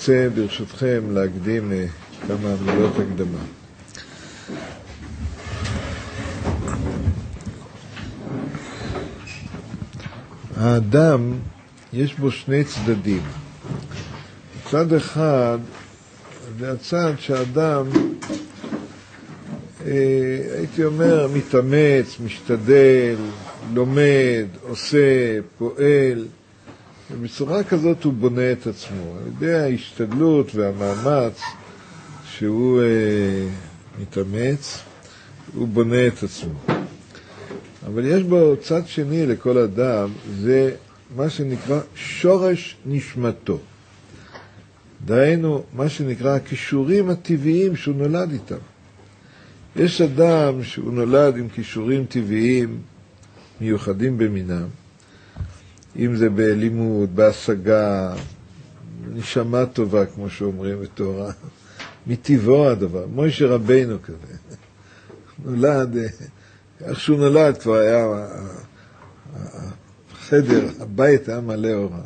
רוצה ברשותכם להקדים כמה מילות הקדמה. האדם יש בו שני צדדים. צד אחד זה הצד שהאדם, הייתי אומר, מתאמץ, משתדל, לומד, עושה, פועל, ובצורה כזאת הוא בונה את עצמו. על ידי ההשתדלות והמאמץ שהוא מתאמץ, הוא בונה את עצמו. אבל יש בו צד שני לכל אדם, זה מה שנקרא שורש נשמתו. דהיינו, מה שנקרא הכישורים הטבעיים שהוא נולד איתם. יש אדם שהוא נולד עם כישורים טבעיים מיוחדים במינם, אם זה בלימוד, בהשגה, נשמה טובה, כמו שאומרים בתורה, מטבעו הדבר, מוישה רבינו כזה. נולד, איך שהוא נולד כבר היה, החדר, הבית היה מלא אורה.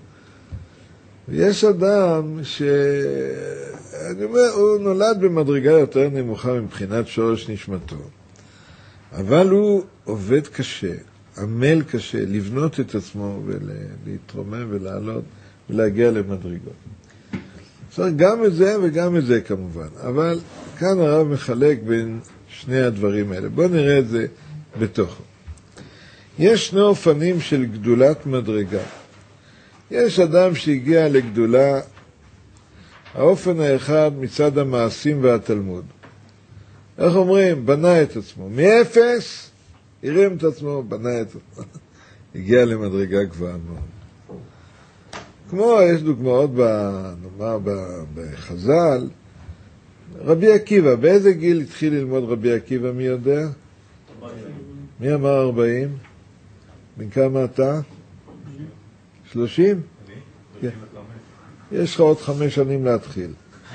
ויש אדם אני אומר, הוא נולד במדרגה יותר נמוכה מבחינת שורש נשמתו, אבל הוא עובד קשה, עמל קשה, לבנות את עצמו ולהתרומם ולעלות ולהגיע למדרגות. צריך גם את זה וגם את זה כמובן, אבל כאן הרב מחלק בין שני הדברים האלה. בואו נראה את זה בתוכו. יש שני אופנים של גדולת מדרגה. יש אדם שהגיע לגדולה, האופן האחד מצד המעשים והתלמוד. איך אומרים? בנה את עצמו. מאפס, הרים את עצמו, בנה את עצמו. הגיע למדרגה גבוהה מאוד. כמו, יש דוגמאות בחז"ל, רבי עקיבא, באיזה גיל התחיל ללמוד רבי עקיבא, מי יודע? 40. מי אמר 40? בן כמה אתה? 30? כן. יש לך עוד 5 שנים להתחיל.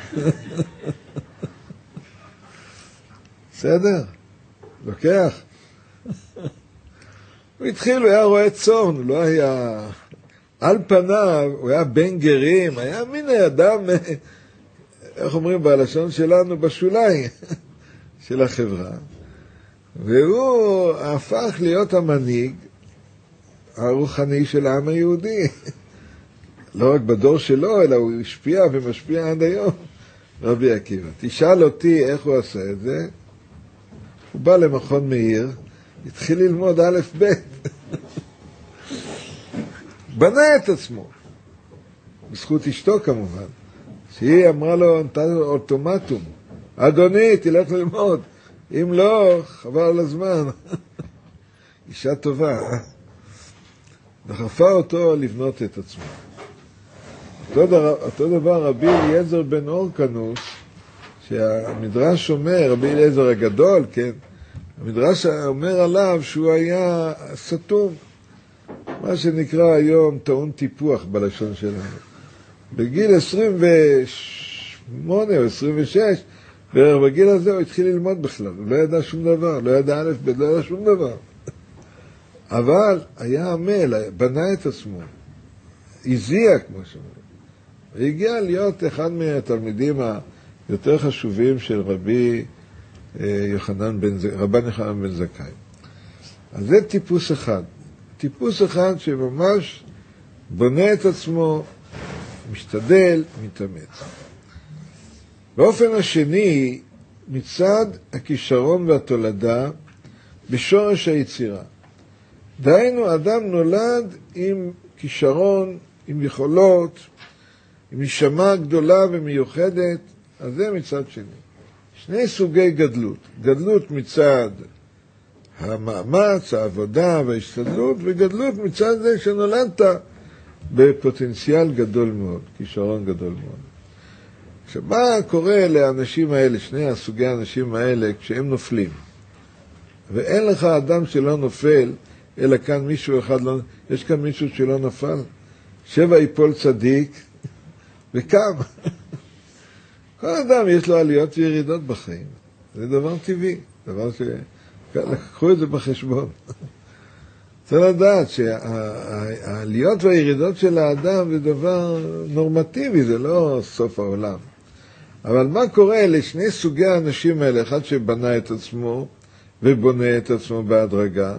בסדר? לוקח? הוא התחיל, הוא היה רואה צאן, הוא לא היה... על פניו, הוא היה בן גרים, היה מין אדם, איך אומרים בלשון שלנו, בשוליים של החברה. והוא הפך להיות המנהיג הרוחני של העם היהודי. לא רק בדור שלו, אלא הוא השפיע ומשפיע עד היום. רבי עקיבא. תשאל אותי איך הוא עשה את זה. הוא בא למכון מאיר, התחיל ללמוד א' ב'. בנה את עצמו. בזכות אשתו כמובן. שהיא אמרה לו, נתן לו אוטומטום. אדוני, תלך ללמוד. אם לא, חבל על הזמן. אישה טובה. דחפה אותו לבנות את עצמו. אותו דבר רבי אליעזר בן אורקנוס, שהמדרש אומר, רבי אליעזר הגדול, כן, המדרש אומר עליו שהוא היה סתום, מה שנקרא היום טעון טיפוח בלשון שלנו. בגיל 28 או 26, בגיל הזה הוא התחיל ללמוד בכלל, הוא לא ידע שום דבר, לא ידע א' ב', לא ידע שום דבר. אבל היה עמל, בנה את עצמו, הזיע כמו שאומרים. והגיע להיות אחד מהתלמידים היותר חשובים של רבן יוחנן בן זכאי. אז זה טיפוס אחד. טיפוס אחד שממש בונה את עצמו, משתדל, מתאמץ. באופן השני, מצד הכישרון והתולדה, בשורש היצירה. דהיינו, אדם נולד עם כישרון, עם יכולות, עם נשמה גדולה ומיוחדת, אז זה מצד שני. שני סוגי גדלות. גדלות מצד המאמץ, העבודה וההשתדלות, וגדלות מצד זה שנולדת בפוטנציאל גדול מאוד, כישרון גדול מאוד. עכשיו, מה קורה לאנשים האלה, שני הסוגי האנשים האלה, כשהם נופלים? ואין לך אדם שלא נופל, אלא כאן מישהו אחד לא... יש כאן מישהו שלא נפל? 7 ייפול צדיק, וקם. כל אדם יש לו עליות וירידות בחיים. זה דבר טבעי, דבר לקחו את זה בחשבון. צריך לדעת שהעליות והירידות של האדם זה דבר נורמטיבי, זה לא סוף העולם. אבל מה קורה לשני סוגי האנשים האלה? אחד שבנה את עצמו ובונה את עצמו בהדרגה,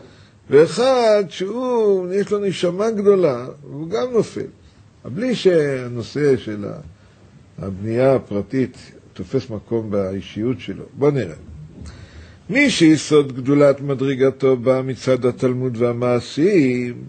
ואחד שהוא, יש לו נשמה גדולה, והוא גם נופל. בלי שהנושא של הבנייה הפרטית תופס מקום באישיות שלו. בוא נראה. מי שיסוד גדולת מדרגתו בא מצד התלמוד והמעשים,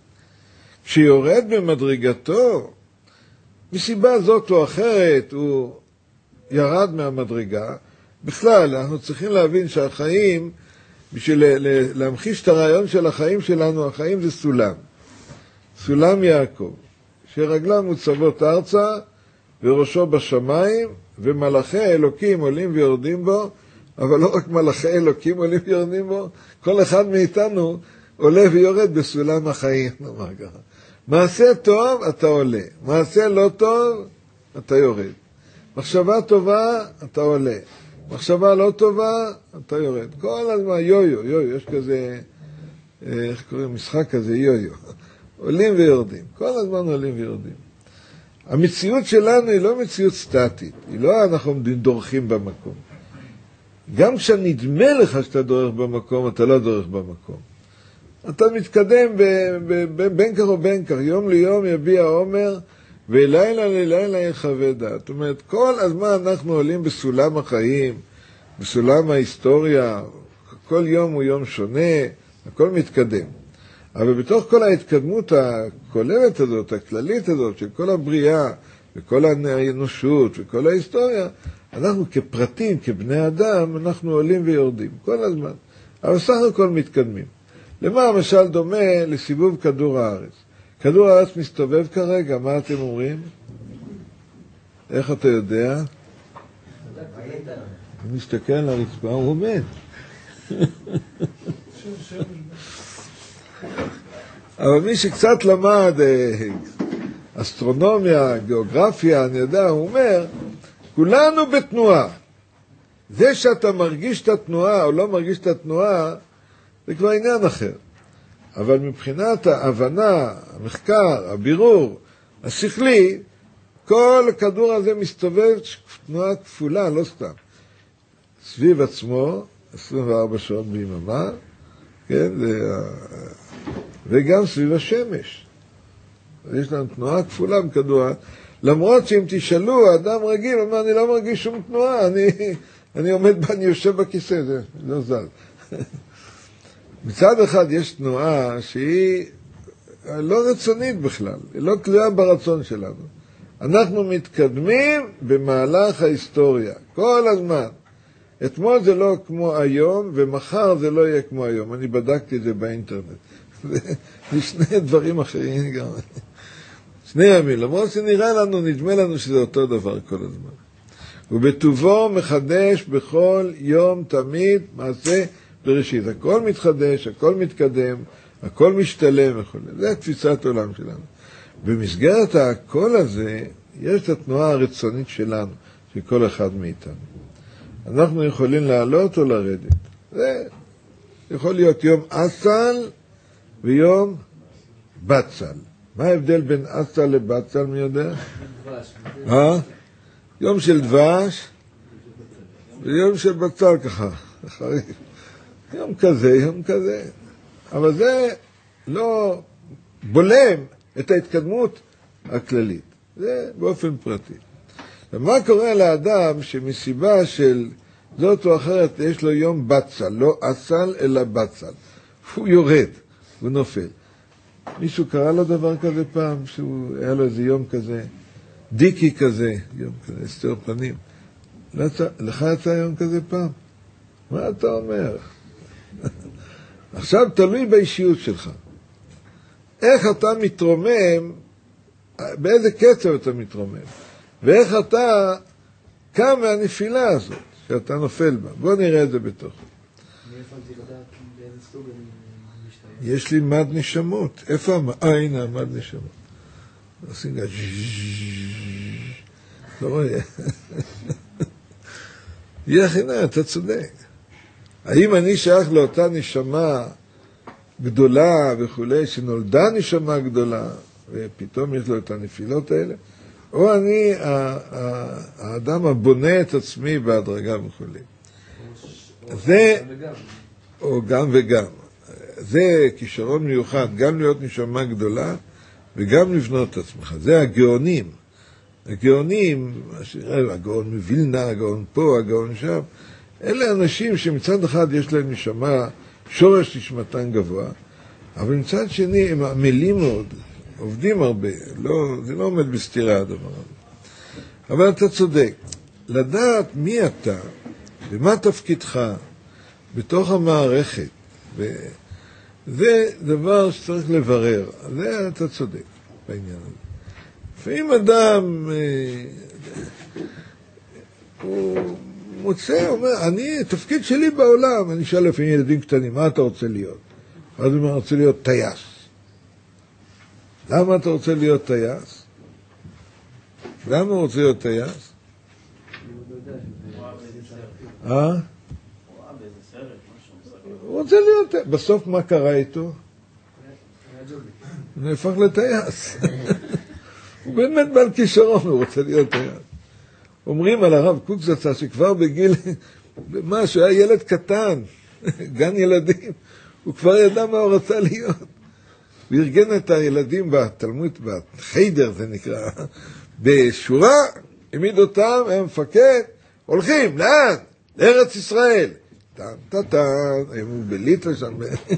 כשיורד במדרגתו, מסיבה זאת או אחרת, הוא ירד מהמדרגה. בכלל, אנחנו צריכים להבין שהחיים, בשביל להמחיש את הרעיון של החיים שלנו, החיים זה סולם. סולם יעקב, שרגליו מוצבות ארצה וראשו בשמיים, ומלאכי האלוקים עולים ויורדים בו, אבל לא רק מלאכי אלוקים עולים ויורדים בו, כל אחד מאיתנו עולה ויורד בסולם החיים, נאמר ככה. מעשה טוב, אתה עולה. מעשה לא טוב, אתה יורד. מחשבה טובה, אתה עולה. מחשבה לא טובה, אתה יורד. כל הזמן, יו-יו, יש כזה, איך קוראים? משחק כזה, יו-יו. עולים ויורדים. כל הזמן עולים ויורדים. המציאות שלנו היא לא מציאות סטטית. היא לא אנחנו דורכים במקום. גם כשנדמה לך שאתה דורך במקום, אתה לא דורך במקום. אתה מתקדם בין כך ובין כך, יום ליום יביע עומר, ולילה ללילה יחווה דעת. זאת אומרת, כל הזמן אנחנו עולים בסולם החיים, בסולם ההיסטוריה, כל יום הוא יום שונה, הכל מתקדם. אבל בתוך כל ההתקדמות הכוללת הזאת, הכללית הזאת, של כל הבריאה, וכל האנושות, וכל ההיסטוריה, אנחנו כפרטים, כבני אדם, אנחנו עולים ויורדים, כל הזמן. אבל סך הכל מתקדמים. למה המשל דומה לסיבוב כדור הארץ? כדור הארץ מסתובב כרגע, מה אתם אומרים? איך אתה יודע? אני מסתכל על הרצפה, הוא עומד. אבל מי שקצת למד אסטרונומיה, גיאוגרפיה, אני יודע, הוא אומר, כולנו בתנועה. זה שאתה מרגיש את התנועה או לא מרגיש את התנועה, זה כבר עניין אחר. אבל מבחינת ההבנה, המחקר, הבירור, השכלי, כל הכדור הזה מסתובב תנועה כפולה, לא סתם. סביב עצמו, 24 שעות ביממה, כן, וגם סביב השמש. יש לנו תנועה כפולה בכדור. למרות שאם תשאלו, האדם רגיל, אומר, אני לא מרגיש שום תנועה, אני יושב בכיסא, זה לא זל. מצד אחד יש תנועה שהיא לא רצונית בכלל, היא לא תלויה ברצון שלנו. אנחנו מתקדמים במהלך ההיסטוריה, כל הזמן. אתמול זה לא כמו היום, ומחר זה לא יהיה כמו היום. אני בדקתי את זה באינטרנט. זה שני דברים אחרים גם. שני ימים, למרות שנראה לנו, נדמה לנו שזה אותו דבר כל הזמן. ובטובו מחדש בכל יום תמיד מעשה בראשית. הכל מתחדש, הכל מתקדם, הכל משתלם וכו'. זה תפיסת העולם שלנו. במסגרת הכל הזה, יש את התנועה הרצונית שלנו, של כל אחד מאיתנו. אנחנו יכולים לעלות או לרדת. זה יכול להיות יום אסל ויום בצל. מה ההבדל בין אסל לבצל, מי יודע? יום של דבש ויום של בצל ככה, חריף. יום כזה, יום כזה. אבל זה לא בולם את ההתקדמות הכללית. זה באופן פרטי. ומה קורה לאדם שמסיבה של זאת או אחרת יש לו יום בצל, לא אסל אלא בצל. הוא יורד, הוא נופל. מישהו קרא לו דבר כזה פעם, שהיה לו איזה יום כזה, דיקי כזה, יום כזה, הסתר פנים. לך יצא יום כזה פעם? מה אתה אומר? עכשיו תלוי באישיות שלך. איך אתה מתרומם, באיזה קצב אתה מתרומם, ואיך אתה קם מהנפילה הזאת שאתה נופל בה. בוא נראה את זה בתוך. יש לי מד נשמות. איפה הנה המד נשמות? עושים גם לא רואה. הנה, אתה צודק. האם אני שייך לאותה נשמה גדולה וכולי, שנולדה נשמה גדולה, ופתאום יש לו את הנפילות האלה, או אני האדם הבונה את עצמי בהדרגה וכולי. זה, או גם וגם. זה כישרון מיוחד, גם להיות נשמה גדולה, וגם לבנות את עצמך. זה הגאונים. הגאונים, הגאון מווילנה, הגאון פה, הגאון שם, אלה אנשים שמצד אחד יש להם נשמה, שורש נשמתן גבוה, אבל מצד שני הם עמלים מאוד, עובדים הרבה, זה לא עומד בסתירה הדבר הזה. אבל אתה צודק, לדעת מי אתה ומה תפקידך בתוך המערכת, זה דבר שצריך לברר, זה אתה צודק בעניין הזה. לפעמים אדם הוא מוצא, אומר, תפקיד שלי בעולם, אני אשאל לפעמים ילדים קטנים, מה אתה רוצה להיות? אז הוא אומר, רוצה להיות טייס. למה אתה רוצה להיות טייס? למה הוא רוצה להיות טייס? הוא רוצה להיות, בסוף מה קרה איתו? הוא נהפך לטייס. הוא באמת בעל כישרון, הוא רוצה להיות טייס. אומרים על הרב קוק זצ"ל שכבר בגיל משהו, היה ילד קטן, גן ילדים, הוא כבר ידע מה הוא רצה להיות. הוא ארגן את הילדים בתלמוד, בחיידר זה נקרא, בשורה, העמיד אותם, הם מפקד, הולכים, לאן? לארץ ישראל. הוא בליטה שם.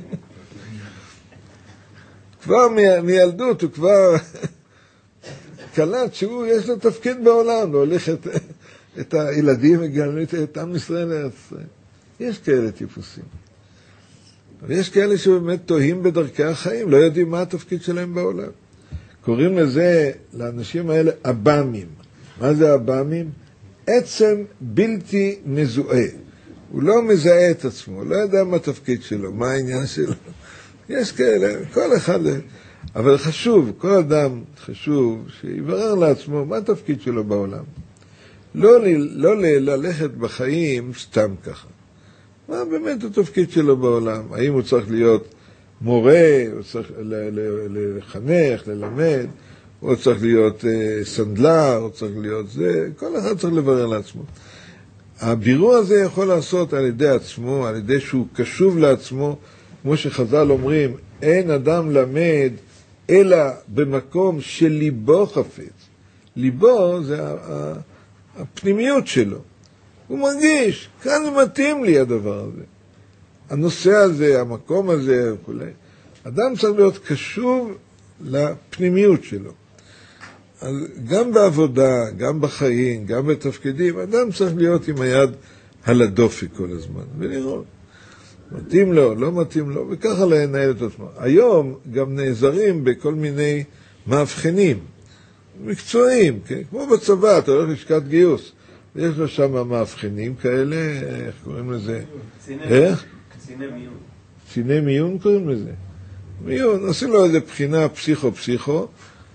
כבר מילדות, הוא כבר קלט שהוא יש לו תפקיד בעולם, להוליך את הילדים וגלנית את עם ישראל לארץ ישראל. יש כאלה טיפוסים. אבל יש כאלה שבאמת תוהים בדרכי החיים, לא יודעים מה התפקיד שלהם בעולם. קוראים לזה, לאנשים האלה, אב"מים. מה זה אב"מים? עצם בלתי מזוהה. הוא לא מזהה את עצמו, הוא לא יודע מה התפקיד שלו, מה העניין שלו. יש כאלה, כל אחד, אבל חשוב, כל אדם חשוב שיברר לעצמו מה התפקיד שלו בעולם. לא ללכת בחיים סתם ככה. מה באמת התפקיד שלו בעולם? האם הוא צריך להיות מורה, הוא צריך לחנך, ללמד, הוא צריך להיות סנדלר, הוא צריך להיות זה, כל אחד צריך לברר לעצמו. הבירור הזה יכול לעשות על ידי עצמו, על ידי שהוא קשוב לעצמו, כמו שחז"ל אומרים, אין אדם למד אלא במקום שליבו חפץ. ליבו זה הפנימיות שלו. הוא מרגיש, כאן מתאים לי הדבר הזה. הנושא הזה, המקום הזה וכו'. אדם צריך להיות קשוב לפנימיות שלו. אז גם בעבודה, גם בחיים, גם בתפקידים, אדם צריך להיות עם היד על הדופק כל הזמן, ולראות. מתאים לו, לא מתאים לו, וככה לנהל את עצמו. היום גם נעזרים בכל מיני מאבחנים, מקצועיים, כן? כמו בצבא, אתה הולך לשכת גיוס, ויש לו שם מאבחנים כאלה, איך קוראים לזה? קציני מיון. קציני מיון קוראים לזה. מיון, עושים לו איזה בחינה פסיכו,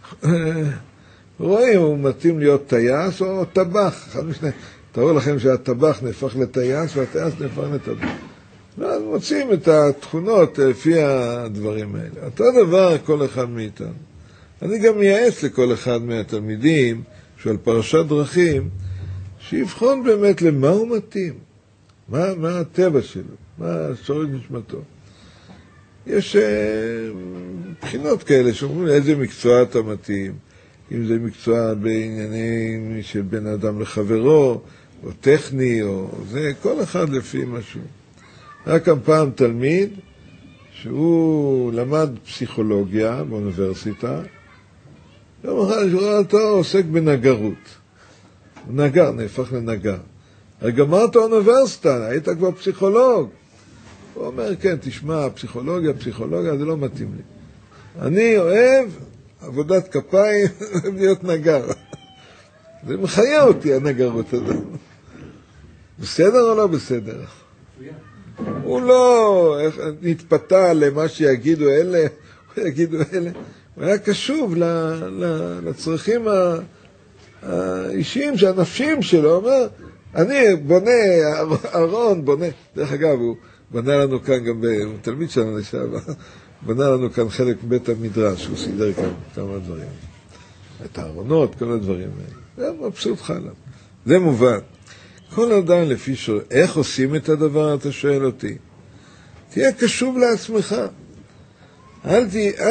רואים, הוא מתאים להיות טייס או טבח, אחד משני. תראו לכם שהטבח נהפך לטייס והטייס נהפך לטבח. אז מוצאים את התכונות לפי הדברים האלה. אותו דבר כל אחד מאיתנו. אני גם מייעץ לכל אחד מהתלמידים שעל פרשת דרכים, שיבחון באמת למה הוא מתאים, מה הטבע שלו, מה שורש נשמתו. יש בחינות כאלה שאומרים איזה מקצוע אתה מתאים, אם זה מקצוע בעניינים של בן אדם לחברו, או טכני, או זה, כל אחד לפי משהו. היה כאן פעם תלמיד שהוא למד פסיכולוגיה באוניברסיטה, יום אחד שרואה אותו עוסק בנגרות. הוא נגר, נהפך לנגר. הרי גמרת אוניברסיטה, היית כבר פסיכולוג. הוא אומר, כן, תשמע, פסיכולוגיה, זה לא מתאים לי. אני אוהב עבודת כפיים להיות נגר. זה מחיה אותי, הנגרות הזאת. בסדר או לא בסדר? הוא לא נתפתה למה שיגידו אלה, הוא יגידו אלה. הוא היה קשוב לצרכים האישיים, שהנפשיים שלו. הוא אומר, אני בונה ארון, דרך אגב, בנה לנו כאן גם, הוא תלמיד שלנו לשעבר, בנה לנו כאן חלק מבית המדרש, הוא סידר כאן כמה דברים. את הארונות, כל הדברים האלה. זה מבסוט חלם. זה מובן. כל אדם לפי שואל, איך עושים את הדבר, אתה שואל אותי? תהיה קשוב לעצמך. אל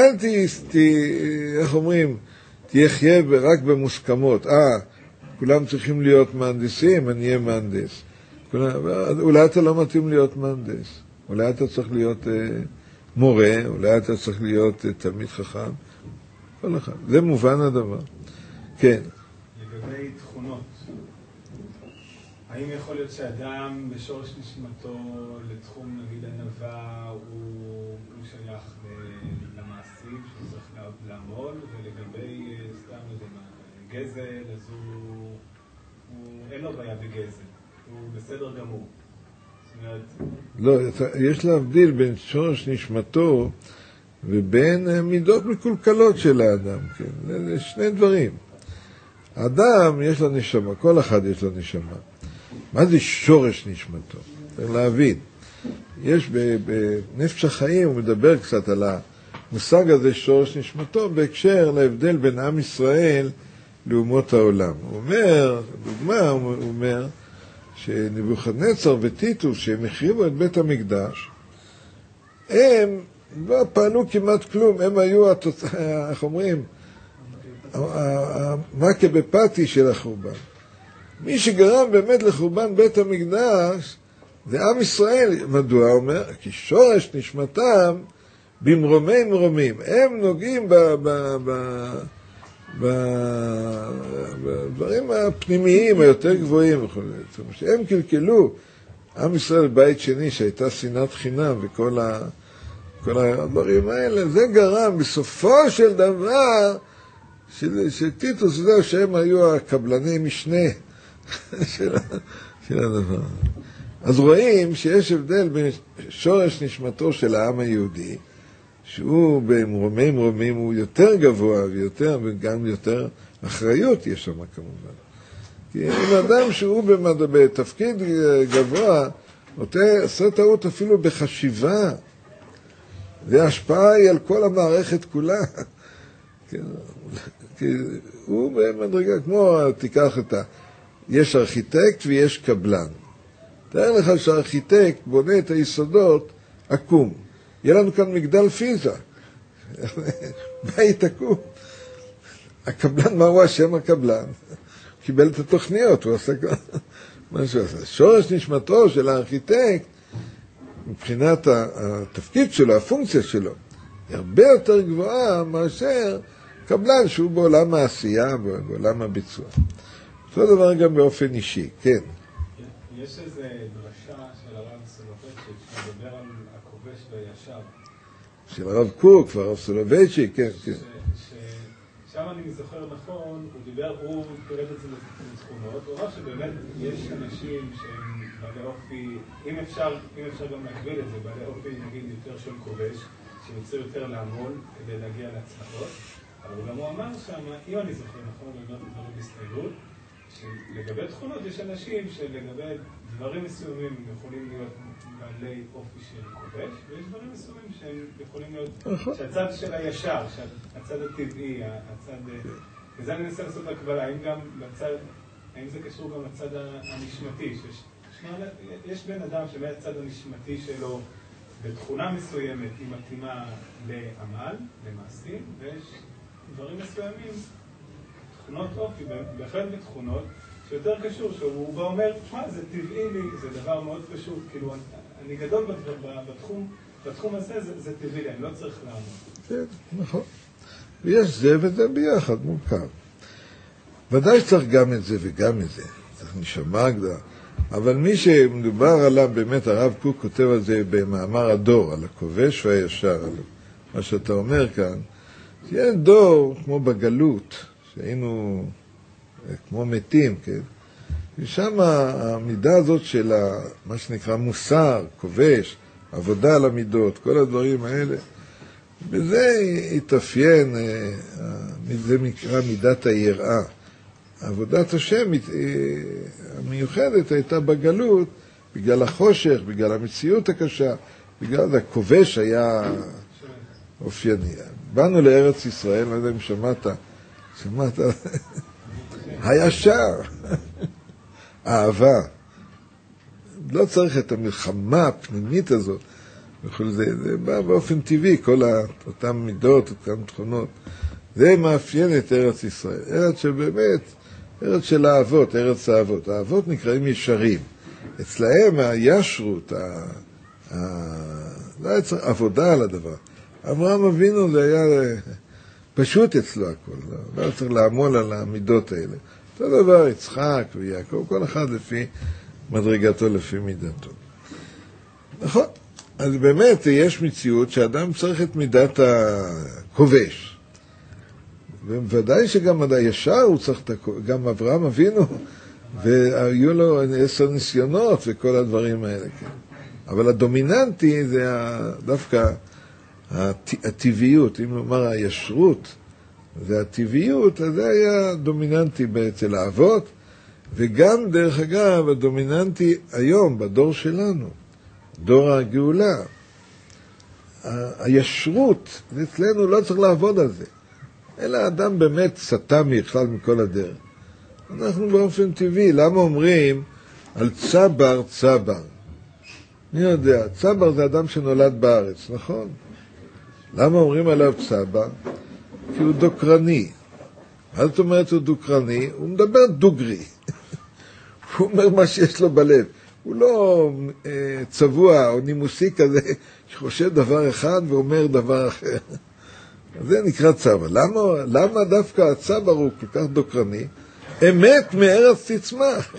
איך אומרים, תהיה חיה רק במוסכמות. כולם צריכים להיות מהנדסים, אני אהיה מהנדס. אולי אתה לא מתאים להיות מהנדס. אולי אתה צריך להיות מורה, אולי אתה צריך להיות תלמיד חכם. כל אחד. זה מובן הדבר. כן. לגבי תכונות, האם יכול להיות שאדם בשורש נשמתו לתחום נגיד ענווה הוא שייך למעשים שהוא צריך לעמול, ולגבי סתם גזל אז אין לו בעיה בגזל, הוא בסדר גמור. לא, יש להבדיל בין שורש נשמתו ובין מידות מקולקלות של האדם, כן? זה שני דברים. האדם יש לו נשמה, כל אחד יש לו נשמה. מה זה שורש נשמתו? צריך להבין. יש בנפש החיים, הוא מדבר קצת על המושג הזה שורש נשמתו, בהקשר להבדל בין עם ישראל לאומות העולם. הוא אומר, דוגמה, הוא אומר, שנבוכדנצר וטיטוס, שהם החריבו את בית המקדש, הם לא פעלו כמעט כלום, הם היו, איך אומרים, המכה בפתי של החורבן. מי שגרם באמת לחורבן בית המקדש זה עם ישראל. מדוע? אומר, כי שורש נשמתם במרומי מרומים. הם נוגעים בדברים הפנימיים היותר גבוהים. שהם קלקלו עם ישראל בית שני שהייתה שנאת חינם וכל הדברים האלה. זה גרם בסופו של דבר שטיטוס זהו שהם היו הקבלני משנה של הדבר. אז רואים שיש הבדל בין שורש נשמתו של העם היהודי, שהוא במרומי מרומים הוא יותר גבוה ויותר, וגם יותר אחריות יש שם כמובן. כי אם אדם שהוא בתפקיד גבוה, עושה טעות אפילו בחשיבה, וההשפעה היא על כל המערכת כולה. כי הוא במדרגה, כמו תיקח יש ארכיטקט ויש קבלן. תאר לך שהארכיטקט בונה את היסודות עקום. יהיה לנו כאן מגדל פיזה. בית עקום. הקבלן, מה הוא השם הקבלן? הוא קיבל את התוכניות, הוא עושה מה שהוא עושה. שורש נשמתו של הארכיטקט, מבחינת התפקיד שלו, הפונקציה שלו, היא הרבה יותר גבוהה מאשר קבלן שהוא בעולם העשייה, בעולם הביצוע. אותו דבר גם באופן אישי, כן. יש איזו דרשה של הרב סולובייצ'יק שמדבר על הכובש והישר. של הרב קוק והרב סולובייצ'יק, כן, כן. שם אני זוכר נכון, הוא פירט את זה לתכונות, הוא אמר שבאמת יש אנשים שהם בעלי אופי, אם אפשר גם להקביל את זה, בעלי אופי נגיד יותר של כובש, שרוצה יותר לעמול כדי להגיע להצלחות, אבל גם הוא אמר שם, אם אני זוכר נכון, אני אומר את דברים בהסתייגות, שלגבי תכונות יש אנשים שלגבי דברים מסוימים יכולים להיות בעלי אופי של כובש, ויש דברים מסוימים שהם יכולים להיות שהצד של הישר, שהצד הטבעי, וזה אני מנסה לעשות הקבלה, האם זה קשור גם לצד הנשמתי, יש בן אדם שמהצד הנשמתי שלו בתכונה מסוימת היא מתאימה לעמל, למעשים, ויש דברים מסוימים תכונות אופי, בהחלט בתכונות, שיותר קשור, שהוא בא אומר, מה, זה טבעי לי, זה דבר מאוד פשוט, כאילו, אני גדול בתחום הזה, זה טבעי לי, אני לא צריך לעמוד. כן, נכון. ויש זה וזה ביחד, מורכב. ודאי שצריך גם את זה וגם את זה, צריך נשמה גדולה. אבל מי שמדובר עליו, באמת הרב קוק כותב על זה במאמר הדור, על הכובש והישר, על מה שאתה אומר כאן, שיהיה דור כמו בגלות, שהיינו כמו מתים, כן? ושם המידה הזאת של מה שנקרא מוסר, כובש, עבודה על המידות, כל הדברים האלה, בזה התאפיין, זה נקרא מידת היראה. עבודת השם המיוחדת הייתה בגלות, בגלל החושך, בגלל המציאות הקשה, בגלל הכובש היה אופייני. באנו לארץ ישראל, לא יודע אם שמעת, הישר, אהבה. לא צריך את המלחמה הפנימית הזאת, זה בא באופן טבעי, כל אותן מידות, אותן תכונות. זה מאפיין את ארץ ישראל. ארץ שבאמת, ארץ של האבות, ארץ האבות. האבות נקראים ישרים. אצלהם הישרות, לא היה צריך עבודה על הדבר. אברהם אבינו זה היה פשוט אצלו הכל, לא היה צריך לעמול על המידות האלה. אותו דבר יצחק ויעקב, כל אחד לפי מדרגתו, לפי מידתו. נכון. אז באמת יש מציאות שאדם צריך את מידת הכובש. ובוודאי שגם הישר הוא צריך את הכובש, גם אברהם אבינו, והיו לו 10 ניסיונות וכל הדברים האלה. כן. אבל הדומיננטי זה דווקא הטבעיות, אם נאמר הישרות והטבעיות, אז זה היה דומיננטי אצל האבות, וגם דרך אגב הדומיננטי היום בדור שלנו, דור הגאולה. הישרות, אצלנו לא צריך לעבוד על זה, אלא אדם באמת סטה בכלל מכל הדרך. אנחנו באופן טבעי, למה אומרים על צבר צבר? אני יודע, צבר זה אדם שנולד בארץ, נכון? למה אומרים עליו צבר? כי הוא דוקרני. מה זאת אומרת הוא דוקרני? הוא מדבר דוגרי. הוא אומר מה שיש לו בלב. הוא לא צבוע או נימוסי כזה שחושב דבר אחד ואומר דבר אחר. זה נקרא צבר. למה דווקא הצבר הוא כל כך דוקרני? אמת מארץ תצמח.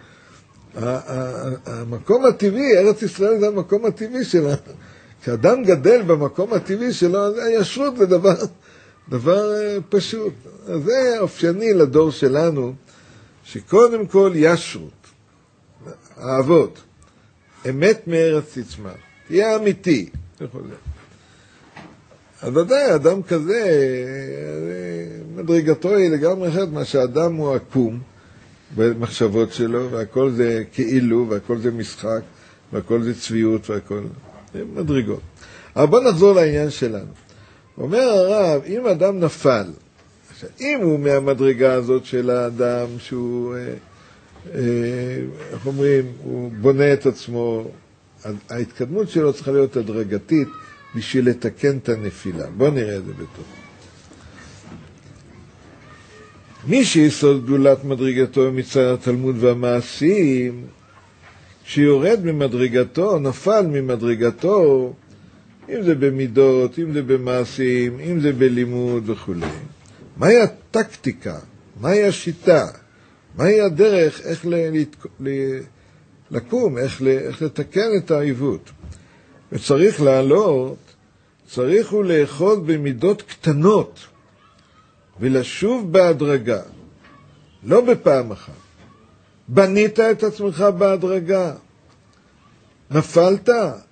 המקום הטבעי, ארץ ישראל זה המקום הטבעי שלנו. כשאדם גדל במקום הטבעי שלו, הישרות זה דבר פשוט. אז זה אופייני לדור שלנו, שקודם כל ישרות, האבות, אמת מארץ תצמח, תהיה אמיתי. אז ודאי, אדם כזה, מדרגתו היא לגמרי אחרת, מה שהאדם הוא עקום במחשבות שלו, והכל זה כאילו, והכל זה משחק, והכל זה צביעות, והכל זה מדרגות. אבל בוא נחזור לעניין שלנו. אומר הרב, אם אדם נפל, אם הוא מהמדרגה הזאת של האדם שהוא, איך אומרים, הוא בונה את עצמו, ההתקדמות שלו צריכה להיות הדרגתית בשביל לתקן את הנפילה. בוא נראה את זה בתוך. מי שיסוד גדולת מדרגתו מצד התלמוד והמעשים, שיורד ממדרגתו, נפל ממדרגתו, אם זה במידות, אם זה במעשים, אם זה בלימוד וכו'. מהי הטקטיקה? מהי השיטה? מהי הדרך איך לקום, איך לתקן את העיוות? וצריך לעלות, צריך הוא לאחוז במידות קטנות, ולשוב בהדרגה, לא בפעם אחת. בנית את עצמך בהדרגה, נפלת,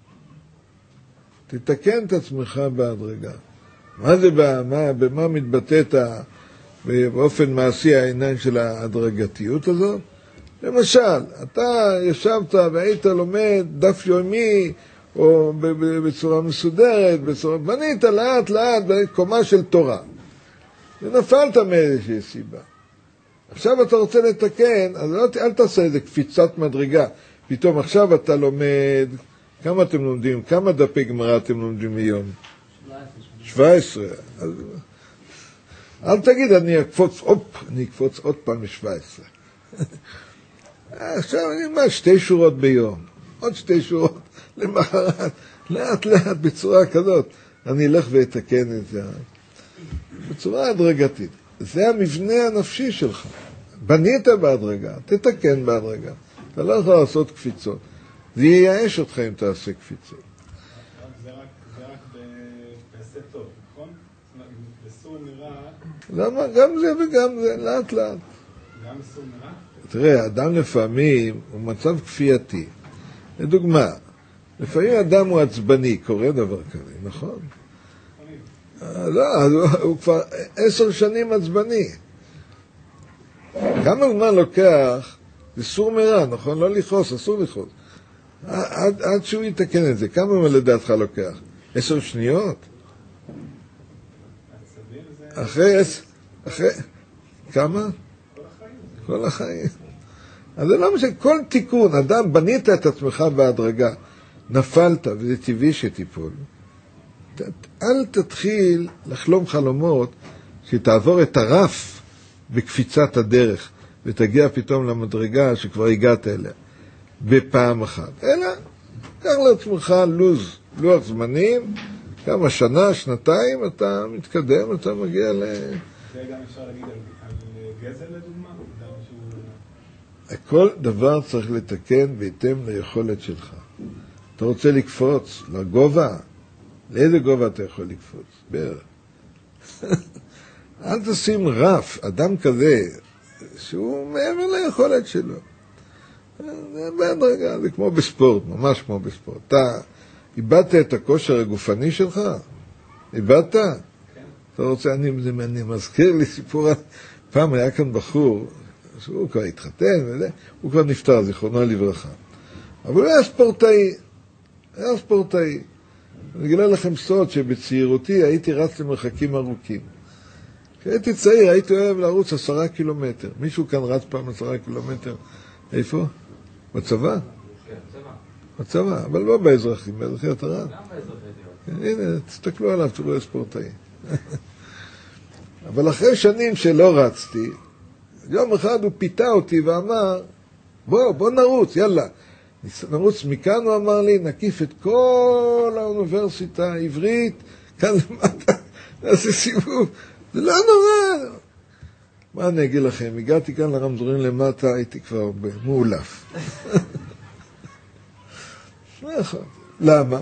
תתקן את עצמך בהדרגה. מה זה, במה מתבטאת באופן מעשי העניין של ההדרגתיות הזאת? למשל, אתה ישבת והיית לומד דף יומי, או בצורה מסודרת, בנית לאט לאט בקומה של תורה. ונפלת מאיזושהי סיבה. עכשיו אתה רוצה לתקן, אז אל תעשה איזה קפיצת מדרגה. פתאום עכשיו אתה לומד, כמה אתם לומדים? כמה דפי גמרא אתם לומדים מיום? 17. אז, אל תגיד, אני אקפוץ עוד פעם מ-17. עכשיו אני אומר 2 שורות ביום, עוד 2 שורות למחרת, לאט לאט בצורה כזאת. אני אלך ואתקן את זה. בצורה הדרגתית. זה המבנה הנפשי שלך. בנית בהדרגה, תתקן בהדרגה. אתה לא יכול לעשות קפיצות. זה ייאש אותך אם תעשה קפיצות. זה רק בעשה טוב, נכון? בסור מרע... למה? גם זה וגם זה, לאט לאט. גם בסור מרע? תראה, אדם לפעמים הוא מצב כפייתי. לדוגמה, לפעמים אדם הוא עצבני, קורה דבר כזה, נכון? לא, הוא כבר 10 שנים עצבני. כמה זמן לוקח, זה סור מרע, נכון? לא לכעוס, אסור לכעוס. עד שהוא יתקן את זה. כמה לדעתך לוקח? 10 שניות? אחרי כמה? כל החיים. אז זה לא משנה, כל תיקון, אדם בנית את עצמך בהדרגה, נפלת, וזה טבעי שתיפול. אל תתחיל לחלום חלומות שתעבור את הרף בקפיצת הדרך, ותגיע פתאום למדרגה שכבר הגעת אליה, בפעם אחת. אלא, קח לעצמך לוח זמנים, כמה שנה, שנתיים, אתה מתקדם, אתה מגיע זה גם אפשר להגיד על גזל לדוגמה? כל דבר צריך לתקן בהתאם ליכולת שלך. אתה רוצה לקפוץ לגובה? לאיזה גובה אתה יכול לקפוץ? בערך. אל תשים רף, אדם כזה, שהוא מעבר ליכולת שלו. זה בהדרגה, זה כמו בספורט, ממש כמו בספורט. אתה איבדת את הכושר הגופני שלך? איבדת? אתה רוצה, אני מזכיר לי סיפור, פעם היה כאן בחור, שהוא כבר התחתן וזה, הוא כבר נפטר, זיכרונו לברכה. אבל הוא היה ספורטאי. אני אגלה לכם סוד שבצעירותי הייתי רץ למרחקים ארוכים. כשהייתי צעיר הייתי אוהב לרוץ 10 קילומטר. מישהו כאן רץ פעם 10 קילומטר? איפה? בצבא? כן, בצבא. בצבא, אבל לא באזרחים, באזרחים אתה רץ. גם באזרחים. הנה, תסתכלו עליו, תראו ספורטאי. אבל אחרי שנים שלא רצתי, יום אחד הוא פיתה אותי ואמר, בוא נרוץ, יאללה. נרוץ מכאן, הוא אמר לי, נקיף את כל האוניברסיטה העברית, כאן למטה, נעשה סיבוב. זה לא נורא. מה אני אגיד לכם, הגעתי כאן לרמזורים למטה, הייתי כבר מאולף. למה?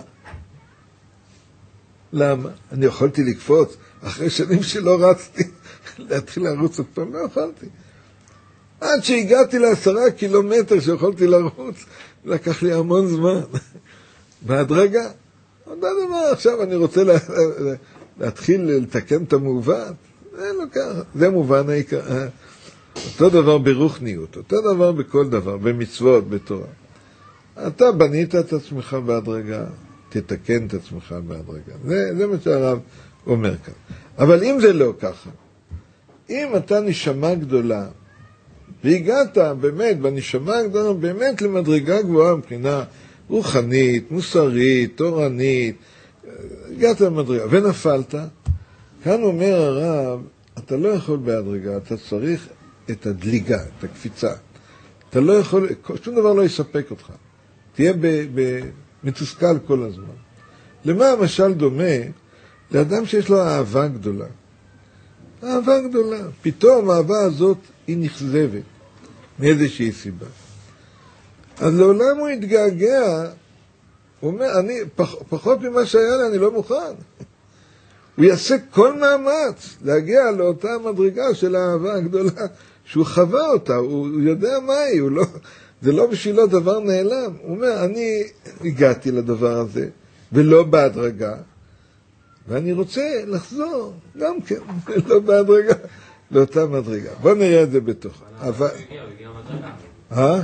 אני יכולתי לקפוץ, אחרי שנים שלא רצתי, להתחיל לרוץ עוד פעם, לא יכולתי. עד שהגעתי ל10 קילומטר שיכולתי לרוץ, לקח לי המון זמן. בהדרגה, עוד דבר, עכשיו אני רוצה להתחיל לתקן את המעוות, זה לא ככה, זה מובן העיקר. אותו דבר ברוחניות, אותו דבר בכל דבר, במצוות, בתורה. אתה בנית את עצמך בהדרגה, תתקן את עצמך בהדרגה. זה מה שהרב אומר כאן. אבל אם זה לא ככה, אם אתה נשמה גדולה, והגעת באמת בנשמה הגדולה, באמת למדרגה גבוהה מבחינה רוחנית, מוסרית, תורנית, הגעת למדרגה ונפלת, כאן אומר הרב, אתה לא יכול בהדרגה, אתה צריך את הדליגה, את הקפיצה. אתה לא יכול, שום דבר לא יספק אותך. תהיה מתוסכל כל הזמן. למה המשל דומה? לאדם שיש לו אהבה גדולה. אהבה גדולה. פתאום האהבה הזאת היא נכזבת מאיזושהי סיבה. אז לעולם הוא יתגעגע, הוא אומר, פחות ממה שהיה לי, אני לא מוכן. הוא יעשה כל מאמץ להגיע לאותה מדרגה של האהבה הגדולה, שהוא חווה אותה, הוא יודע מה היא, זה לא בשבילו דבר נעלם. הוא אומר, אני הגעתי לדבר הזה, ולא בהדרגה, ואני רוצה לחזור, גם כן, לא בהדרגה, לאותה מדרגה. בוא נראה את זה בתוך. הוא הגיע מדרגה.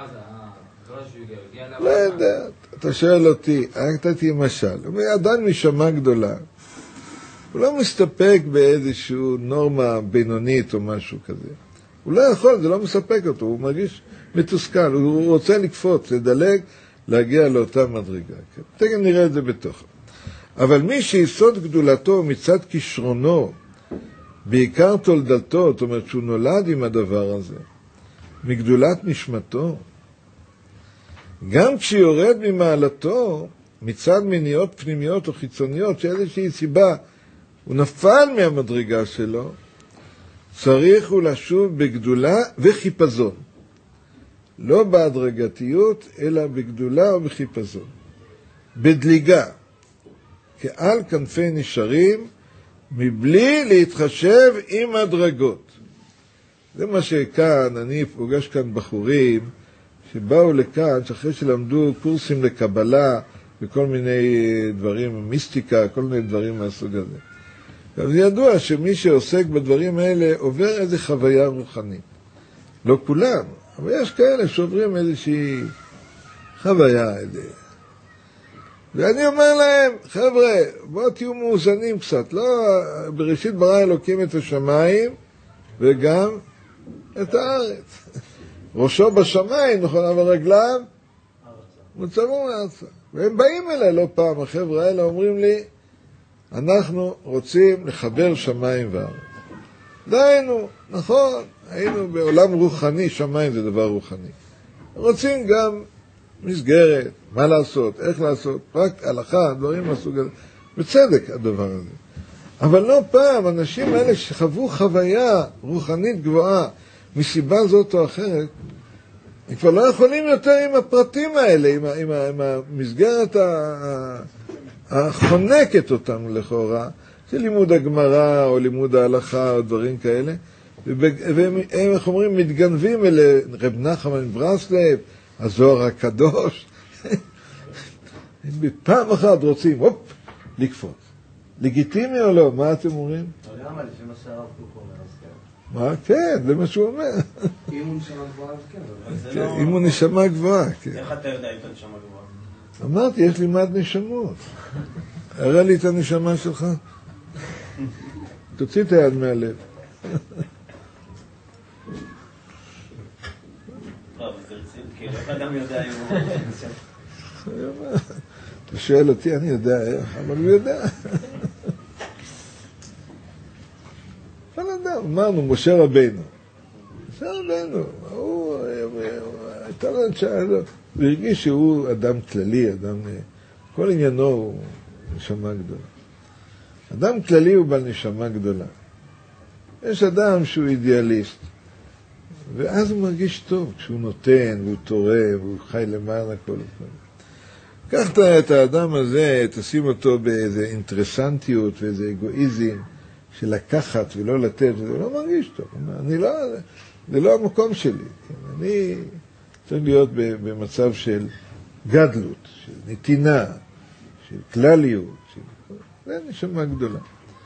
לא יודע, אתה שואל אותי, נתתי משל, הוא אומר, אדם נשמה גדולה, הוא לא מסתפק באיזשהו נורמה בינונית או משהו כזה. הוא לא יכול, זה לא מספק אותו, הוא מרגיש מתוסכל, הוא רוצה לקפוץ, לדלג, להגיע לאותה מדרגה. תכף נראה את זה בתוך. אבל מי שיסוד גדולתו מצד כישרונו, בעיקר תולדתו, זאת אומרת שהוא נולד עם הדבר הזה, מגדולת נשמתו, גם כשיורד ממעלתו, מצד מניעות פנימיות או חיצוניות, שאיזושהי סיבה, הוא נפל מהמדרגה שלו, צריך הוא לשוב בגדולה וחיפזון. לא בהדרגתיות, אלא בגדולה או בחיפזון. בדליגה, כעל כנפי נשרים, מבלי להתחשב עם הדרגות. זה מה שכאן, אני פוגש כאן בחורים, שבאו לכאן, שאחרי שלמדו קורסים לקבלה, וכל מיני דברים, מיסטיקה, כל מיני דברים מהסוג הזה. אז ידוע שמי שעוסק בדברים האלה עובר איזו חוויה רוחנית. לא כולם, אבל יש כאלה שעוברים איזושהי חוויה. ואני אומר להם, חבר'ה, בואו תהיו מאוזנים קצת, לא, בראשית ברא אלוקים את השמיים וגם את הארץ. ראשו בשמיים, נכון, אבל רגליו מוצבו מארצה. והם באים אליי לא פעם, החבר'ה האלה אומרים לי, אנחנו רוצים לחבר שמיים וארץ. דיינו, נכון, היינו בעולם רוחני, שמיים זה דבר רוחני. רוצים גם מסגרת, מה לעשות, איך לעשות, רק הלכה, דברים מהסוג הזה. בצדק הדבר הזה. אבל לא פעם, אנשים האלה שחוו חוויה רוחנית גבוהה, מסיבה זאת או אחרת, הם כבר לא יכולים יותר עם הפרטים האלה, עם המסגרת החונקת אותם לכאורה, של לימוד הגמרא או לימוד ההלכה או דברים כאלה, והם, איך אומרים, מתגנבים אלה, רב נחמן ברסלב, הזוהר הקדוש, הם בפעם אחת רוצים, הופ, לקפוץ. לגיטימי או לא? מה אתם אומרים? למה? לפי מה שהרב קוק אומר, אז כן. מה? כן, זה מה שהוא אומר. אם הוא נשמה גבוהה, אז כן. אם הוא נשמה גבוהה, כן. איך אתה יודע אם אתה נשמה גבוהה? אמרתי, יש לי מד נשמות. הראה לי את הנשמה שלך. תוציא את היד מהלב. לא, אבל זה רציני, כאילו, איך אדם יודע אם הוא... אתה שואל אותי, אני יודע איך, אבל הוא יודע. אבל אדם, אמרנו, משה רבינו. משה רבינו, הוא הייתה לו את שעה הזאת. הוא הרגיש שהוא אדם כללי, אדם, כל עניינו הוא נשמה גדולה. אדם כללי הוא בעל נשמה גדולה. יש אדם שהוא אידיאליסט, ואז הוא מרגיש טוב כשהוא נותן, והוא תורם, והוא חי למען הכל. קח את האדם הזה, תשים אותו באיזו אינטרסנטיות ואיזה אגואיזם של לקחת ולא לתת, וזה לא מרגיש טוב. זה לא המקום שלי. אני צריך להיות במצב של גדלות, של נתינה, של כלליות. זה נשמה גדולה.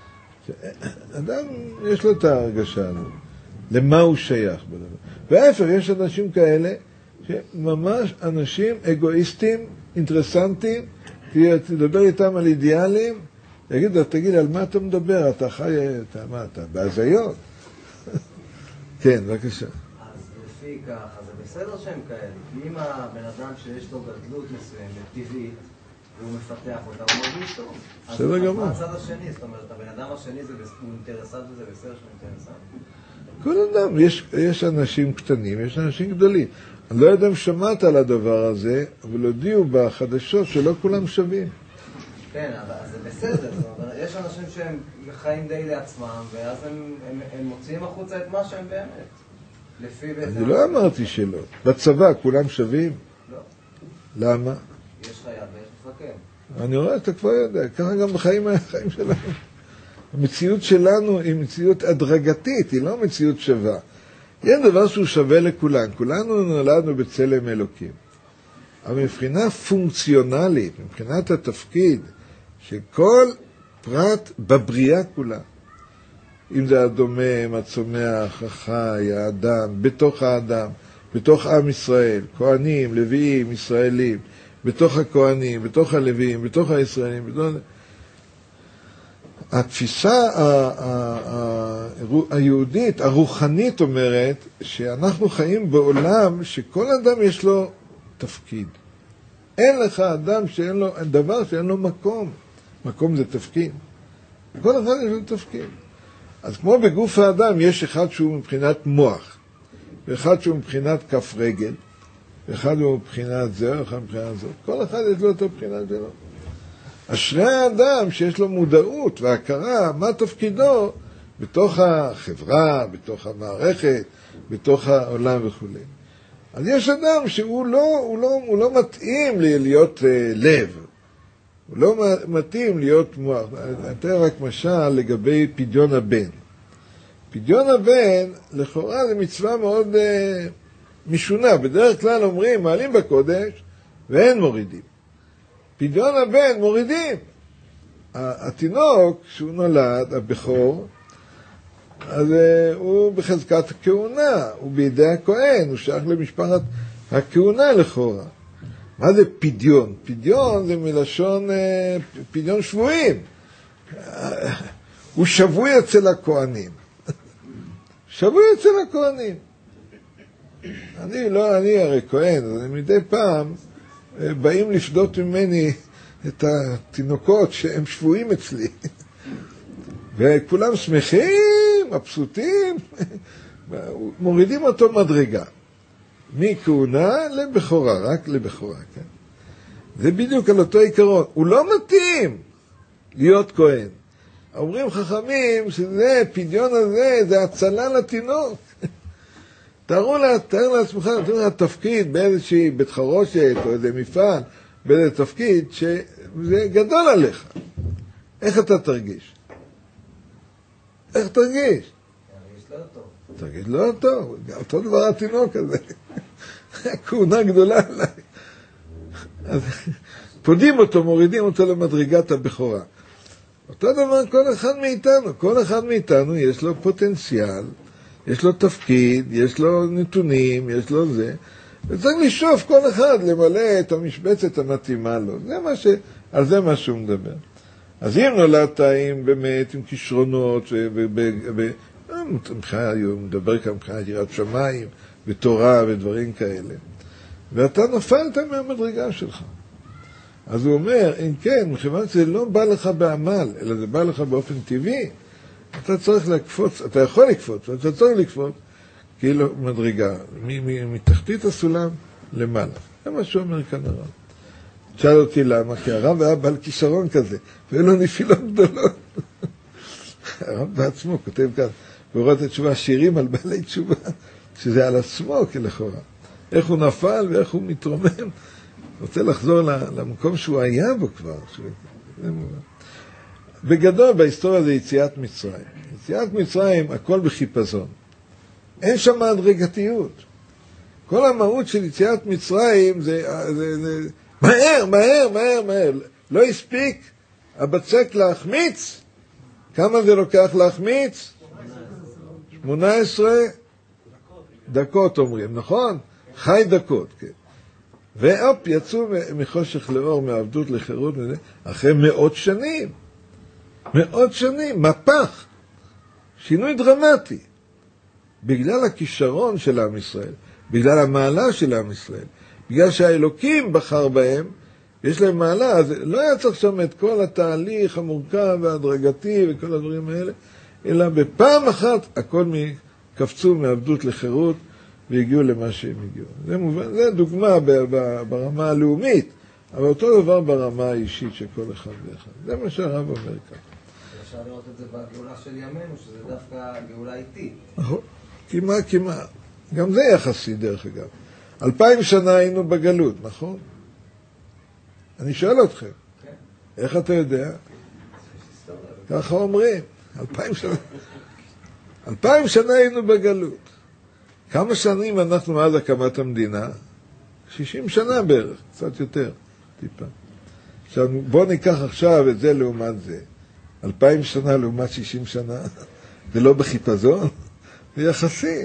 אדם יש לו את ההרגשה הזאת, למה הוא שייך בדבר. והאפר, יש אנשים כאלה שממש אנשים אגואיסטים, אינטרסנטים, תדבר איתם על אידיאלים, תגיד, על מה אתה מדבר? אתה חי, אתה בהזיות? כן, בבקשה. אז לפי ככה, זה בסדר שהם כאלה, כי אם הבן אדם שיש לו גדלות מסוימת, טבעית, והוא מפתח אותה, הוא מרגיש טוב. בסדר גמור. אז מה הצד השני? זאת אומרת, הבן אדם השני הוא אינטרסנט וזה בסדר שהוא אינטרסנט? כל אדם, יש אנשים קטנים, יש אנשים גדולים. אני לא יודע אם שמעת על הדבר הזה, אבל הודיעו בחדשות שלא כולם שווים. כן, אבל זה בסדר. יש אנשים שהם חיים די לעצמם, ואז הם מוציאים החוצה את מה שהם באמת. אני לא אמרתי שלא. בצבא כולם שווים? לא. למה? יש חייל ויש מפקד. אני רואה, אתה כבר יודע, ככה גם בחיים שלנו. המציאות שלנו היא מציאות הדרגתית, היא לא מציאות שווה. יש דבר שהוא שווה לכולם, כולנו נולדנו בצלם אלוקים. אבל מבחינה פונקציונלית, מבחינת התפקיד של כל פרט בבריאה כולה, אם זה הדומם, הצומח, החי, האדם, בתוך האדם, בתוך עם ישראל, כהנים, לוויים, ישראלים, בתוך הכהנים, בתוך הלוויים, בתוך הישראלים, בתוך... התפיסה היהודית, הרוחנית אומרת שאנחנו חיים בעולם שכל אדם יש לו תפקיד. אין לך אדם שאין לו, דבר שאין לו מקום. מקום זה תפקיד. כל אחד יש לו תפקיד. אז כמו בגוף האדם יש אחד שהוא מבחינת מוח, ואחד שהוא מבחינת כף רגל, ואחד הוא מבחינת זה, ואחד מבחינת זאת. כל אחד יש לו את הבחינה שלו. אשרי האדם שיש לו מודעות והכרה מה תפקידו בתוך החברה, בתוך המערכת, בתוך העולם וכו'. אז יש אדם שהוא לא מתאים להיות לב, הוא לא מתאים להיות מוח. אתן רק משל לגבי פדיון הבן. פדיון הבן לכאורה זה מצווה מאוד משונה. בדרך כלל אומרים מעלים בקודש ואין מורידים. פדיון הבן מורידים. התינוק שהוא נולד, הבכור, אז הוא בחזקת הכהונה, הוא בידי הכהן, הוא שייך למשפחת הכהונה לכאורה. מה זה פדיון? פדיון זה מלשון פדיון שבויים. הוא שבוי אצל הכהנים. שבוי אצל הכהנים. אני הרי כהן, אז מדי פעם באים לפדות ממני את התינוקות שהם שבויים אצלי. וכולם שמחים, מבסוטים, מורידים אותו מדרגה. מכהונה לבכורה, רק לבכורה, כן? זה בדיוק על אותו עיקרון. הוא לא מתאים להיות כהן. אומרים חכמים שזה, פדיון הזה, זה הצלה לתינוק. תאר לעצמך, נתנו לך תפקיד באיזושהי בית חרושת או איזה מפעל, באיזה תפקיד שזה גדול עליך. איך אתה תרגיש? איך תרגיש? תרגיש לא טוב. אותו דבר התינוק הזה. כהונה גדולה עליי. אז פודים אותו, מורידים אותו למדרגת הבכורה. אותו דבר כל אחד מאיתנו יש לו פוטנציאל, יש לו תפקיד, יש לו נתונים, יש לו זה, וצריך לשאוף כל אחד למלא את המשבצת המתאימה לו. על זה מה שהוא מדבר. אז אם נולדת עם כישרונות, הוא מדבר כאן מבחינת יראת שמיים, ותורה ודברים כאלה, ואתה נפלת מהמדרגה שלך. אז הוא אומר, אם כן, מכיוון שזה לא בא לך בעמל, אלא זה בא לך באופן טבעי, אתה צריך לקפוץ, אתה יכול לקפוץ, ואתה צריך לקפוץ, כאילו מדרגה, מתחתית הסולם למעלה. זה מה שהוא אומר כאן הרב. שאל אותי למה, כי הרב היה בעל כישרון כזה, והיו לו נפילות גדולות. הרב בעצמו כותב כאן, בורות התשובה, שירים על בעלי תשובה, שזה על עצמו כלכאורה. איך הוא נפל ואיך הוא מתרומם. רוצה לחזור למקום שהוא היה בו כבר. בגדול, בהיסטוריה זה יציאת מצרים. יציאת מצרים, הכל בחיפזון. אין שם הדרגתיות. כל המהות של יציאת מצרים זה מהר, מהר, מהר, מהר. לא הספיק הבצק להחמיץ. כמה זה לוקח להחמיץ? 18 דקות אומרים, נכון? חי דקות, כן. ואופ, יצאו מחושך לאור, מעבדות לחירות, אחרי 100 שנים. 100 שנים, מהפך. שינוי דרמטי. בגלל הכישרון של עם ישראל, בגלל המעלה של עם ישראל, בגלל שהאלוקים בחר בהם, יש להם מעלה, אז לא היה צריך שם את כל התהליך המורכב והדרגתי וכל הדברים האלה, אלא בפעם אחת הכל קפצו מעבדות לחירות והגיעו למה שהם הגיעו. זה דוגמה ברמה הלאומית, אבל אותו דבר ברמה האישית של כל אחד ואחד. זה מה שהרב אומר כאן. אפשר לראות את זה בגאולה של ימינו, שזה דווקא גאולה איטית. נכון, כמעט. גם זה יחסי דרך אגב. 2000 שנה היינו בגלות, נכון? אני שואל אתכם. כן. איך אתה יודע? ככה אומרים. 2000 שנה. 2000 שנה היינו בגלות. כמה שנים אנחנו מאז הקמת המדינה? 60 שנה בערך, קצת יותר, טיפה. עכשיו, בוא ניקח עכשיו את זה לעומת זה. 2000 שנה לעומת 60 שנה. זה לא בחיפזון, זה יחסי.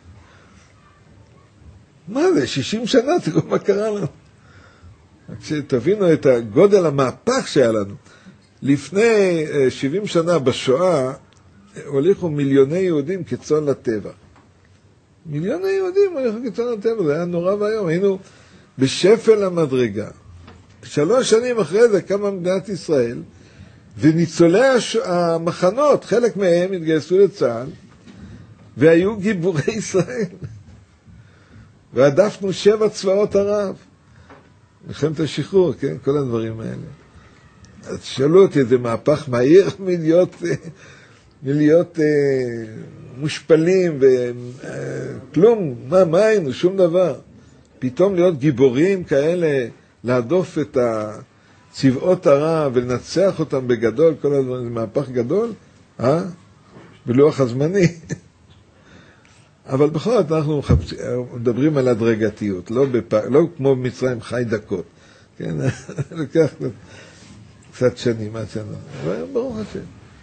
מה זה? 60 שנה, תראו מה קרה לנו. כשתבינו את הגודל המהפך שהיה לנו. לפני 70 שנה בשואה, הוליכו מיליוני יהודים כצאן לטבע. מיליוני יהודים הוליכו כצאן לטבע, זה היה נורא והיום. היינו בשפל המדרגה. 3 שנים אחרי זה קמה מדינת ישראל, וניצולי המחנות, חלק מהם התגייסו לצה"ל, והיו גיבורי ישראל. והדפנו 7 צבאות ערב. מלחמת השחרור, כן? כל הדברים האלה. אז שאלו אותי, זה מהפך מהיר מלהיות מושפלים וכלום, מה היינו? שום דבר. פתאום להיות גיבורים כאלה, להדוף את צבאות הרע ולנצח אותם בגדול, כל הדברים, זה מהפך גדול, בלוח הזמני. אבל בכל זאת אנחנו מדברים על הדרגתיות, לא כמו במצרים חי דקות. כן, לוקח קצת שנים, עד שנה. אבל ברוך השם.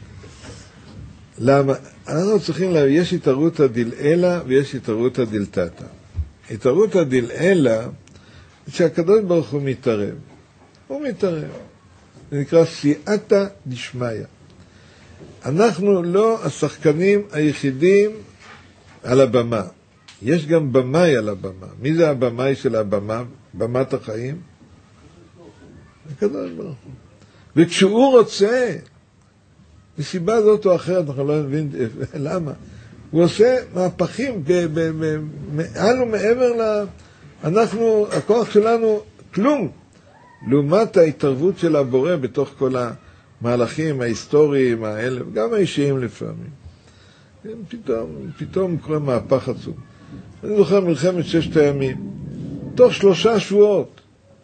למה? אנחנו צריכים להבין, יש התערותא דלעילא ויש התערותא דלתתא. התערותא דלעילא שהקדוש ברוך הוא מתערב. הוא מתערב. זה נקרא סייעתא דשמיא. אנחנו לא השחקנים היחידים על הבמה. יש גם במאי על הבמה. מי זה הבמאי של הבמה? במת החיים? הקדוש ברוך הוא. וכשהוא רוצה, מסיבה זאת או אחרת, אנחנו לא מבינים למה, הוא עושה מהפכים מעל ומעבר אנחנו, הכוח שלנו, כלום. לעומת ההתערבות של הבורא בתוך כל המהלכים ההיסטוריים האלה, גם האישיים לפעמים. פתאום קורה מהפך עצום. אני זוכר מלחמת 6 הימים. תוך 3 שבועות,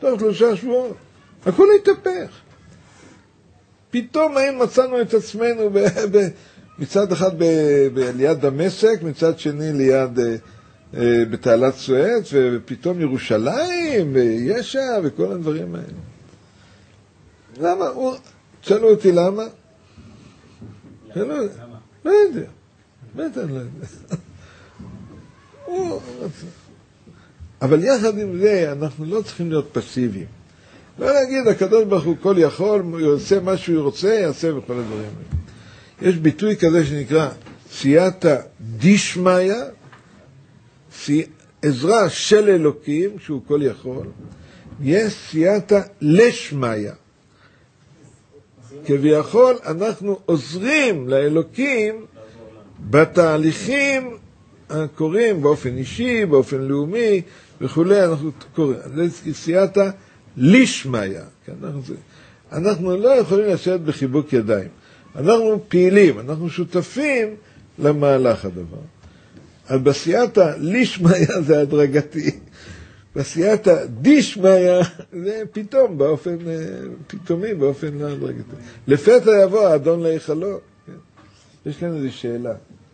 הכל התהפך. פתאום האם מצאנו את עצמנו מצד אחד ליד דמשק, מצד שני ליד בתעלת סואץ, ופתאום ירושלים, וישע, וכל הדברים האלה. למה? תשאלו אותי למה? למה? לא יודע. בטח לא יודע. אבל יחד עם זה, אנחנו לא צריכים להיות פסיביים. לא להגיד, הקדוש ברוך הוא כל יכול, הוא יעשה מה שהוא רוצה, יעשה בכל הדברים האלה. יש ביטוי כזה שנקרא סייעתא דשמיא, עזרה של אלוקים, שהוא כל יכול. יש סייעתא לשמיא. כביכול אנחנו עוזרים לאלוקים בתהליכים הקוראים באופן אישי, באופן לאומי וכו'. אנחנו קוראים. זה סייעתא לשמיא. אנחנו לא יכולים לשבת בחיבוק ידיים. אנחנו פעילים, אנחנו שותפים למהלך הדבר. אז בסייעתא לשמיא זה הדרגתי. בסייעתא דשמיא זה פתאום, באופן פתאומי, באופן לא הדרגתי. לפתע יבוא האדון להיכלו. יש כאן איזו שאלה.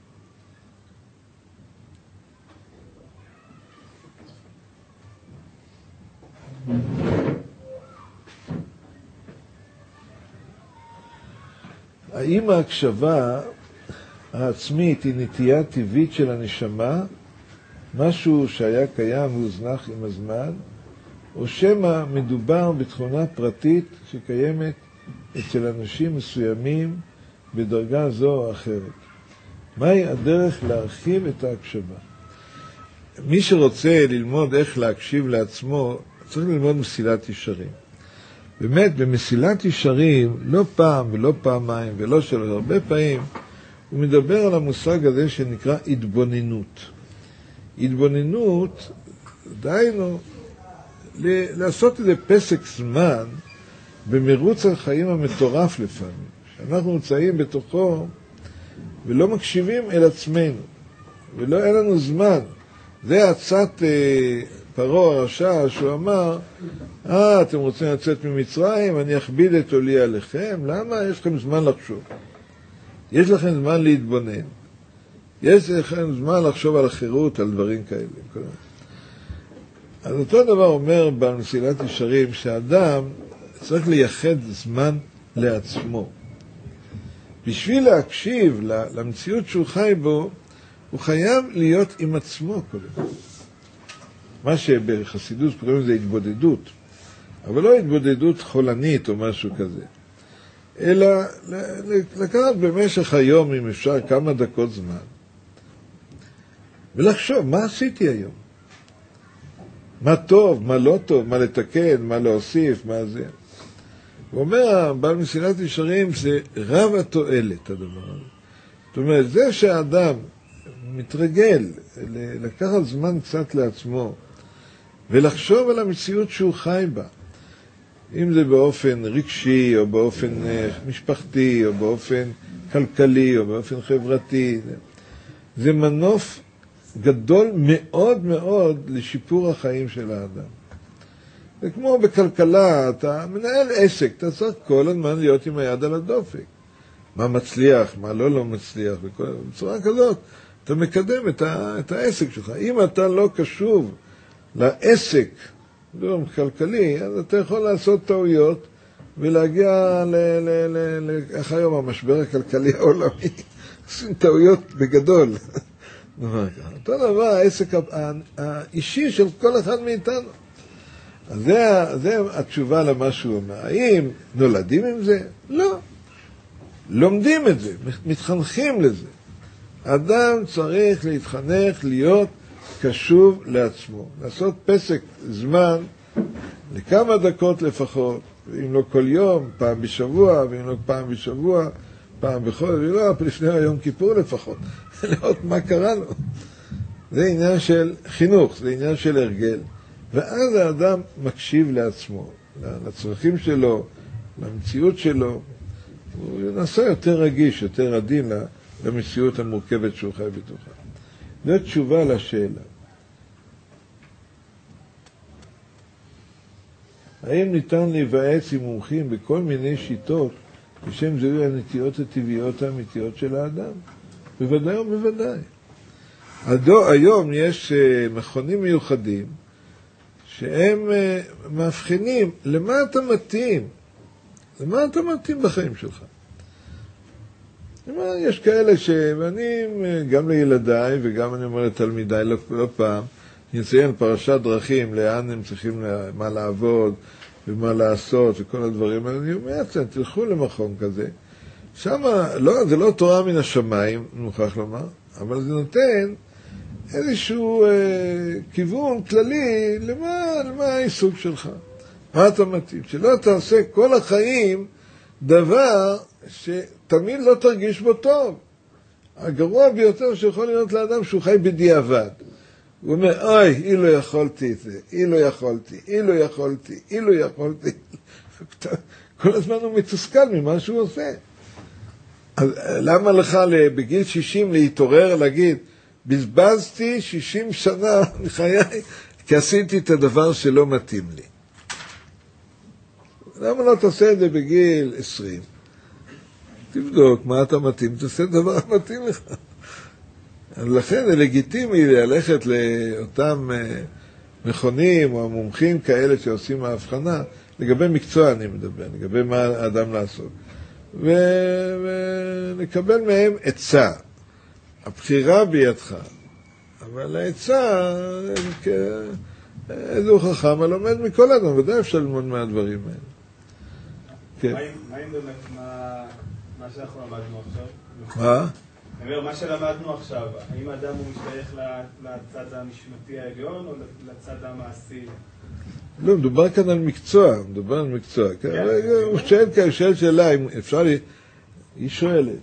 האם ההקשבה העצמית היא נטייה טבעית של הנשמה, משהו שהיה קיים והוזנח עם הזמן, או שמא מדובר בתכונה פרטית שקיימת אצל אנשים מסוימים בדרגה זו או אחרת? מהי הדרך להרחיב את ההקשבה? מי שרוצה ללמוד איך להקשיב לעצמו, צריך ללמוד מסילת ישרים. באמת, במסילת ישרים, לא פעם ולא פעמיים ולא שלוש, הרבה פעמים, הוא מדבר על המושג הזה שנקרא התבוננות. התבוננות, דהיינו, לעשות איזה פסק זמן במרוץ החיים המטורף לפעמים, שאנחנו נמצאים בתוכו ולא מקשיבים אל עצמנו, ולא אין לנו זמן. זה עצת פרעה הרשע שהוא אמר, אתם רוצים לצאת ממצרים, אני אכביד את עולי עליכם. למה? יש לכם זמן לחשוב. יש לכם זמן להתבונן. יש לכם זמן לחשוב על החירות, על דברים כאלה. אז אותו דבר אומר במסילת ישרים, שהאדם צריך לייחד זמן לעצמו. בשביל להקשיב למציאות שהוא חי בו, הוא חייב להיות עם עצמו קודם. מה שבחסידות קוראים לזה התבודדות, אבל לא התבודדות חולנית או משהו כזה, אלא לקחת במשך היום, אם אפשר, כמה דקות זמן, ולחשוב, מה עשיתי היום? מה טוב, מה לא טוב, מה לתקן, מה להוסיף, מה זה. הוא אומר, בעל מסילת ישרים, זה רב התועלת, הדבר הזה. זאת אומרת, זה שהאדם מתרגל לקחת זמן קצת לעצמו, ולחשוב על המציאות שהוא חי בה, אם זה באופן רגשי, או באופן משפחתי, או באופן כלכלי, או באופן חברתי, זה מנוף גדול מאוד מאוד לשיפור החיים של האדם. זה כמו בכלכלה, אתה מנהל עסק, אתה צריך כל הזמן להיות עם היד על הדופק. מה מצליח, מה לא מצליח, בצורה כזאת אתה מקדם את העסק שלך. אם אתה לא קשוב לעסק, לא כלכלי, אז אתה יכול לעשות טעויות ולהגיע איך היום המשבר הכלכלי העולמי, עושים טעויות בגדול. אותו דבר, העסק האישי של כל אחד מאיתנו. אז זה התשובה למה שהוא אומר. האם נולדים עם זה? לא. לומדים את זה, מתחנכים לזה. אדם צריך להתחנך להיות קשוב לעצמו, לעשות פסק זמן לכמה דקות לפחות, אם לא כל יום, פעם בשבוע, ואם לא פעם בשבוע, פעם בחודש, ולא, לפני היום כיפור לפחות, לראות מה קרה לו. זה עניין של חינוך, זה עניין של הרגל, ואז האדם מקשיב לעצמו, לצרכים שלו, למציאות שלו, הוא נעשה יותר רגיש, יותר עדין למציאות המורכבת שהוא חי בתוכה. זו תשובה לשאלה. האם ניתן להיוועץ עם מומחים בכל מיני שיטות בשם זיהוי הנטיות הטבעיות האמיתיות של האדם? בוודאי ובוודאי. היום יש מכונים מיוחדים שהם מאבחנים למה אתה מתאים, למה אתה מתאים בחיים שלך. יש כאלה ואני גם לילדיי וגם אני אומר לתלמידיי לא פעם, אני אציין פרשת דרכים, לאן הם צריכים מה לעבוד ומה לעשות וכל הדברים האלה. אני אומר, תלכו למכון כזה. שם, זה לא תורה מן השמיים, אני מוכרח לומר, אבל זה נותן איזשהו כיוון כללי למה העיסוק שלך. מה אתה מתאים? שלא תעשה כל החיים דבר שתמיד לא תרגיש בו טוב. הגרוע ביותר שיכול להיות לאדם שהוא חי בדיעבד. הוא אומר, אוי, אילו יכולתי את זה, אילו יכולתי. כל הזמן הוא מתוסכל ממה שהוא עושה. אז למה לך בגיל 60 להתעורר, להגיד, בזבזתי 60 שנה מחיי, כי עשיתי את הדבר שלא מתאים לי. למה לא תעשה את זה בגיל 20? תבדוק מה אתה מתאים, תעשה דבר מתאים לך. לכן זה לגיטימי ללכת לאותם מכונים או מומחים כאלה שעושים ההבחנה, לגבי מקצוע אני מדבר, לגבי מה האדם לעשות. ונקבל מהם עצה. הבחירה בידך, אבל העצה, איזו חכם הלומד מכל אדם, ודאי אפשר ללמוד מהדברים האלה. מה אם באמת מה שאנחנו למדנו עכשיו? מה? אני אומר, מה שלמדנו עכשיו, האם האדם הוא משתייך לצד המשמעתי העליון או לצד המעשי? לא, מדובר כאן על מקצוע, הוא שואל שאלה, אם אפשר לי, היא שואלת,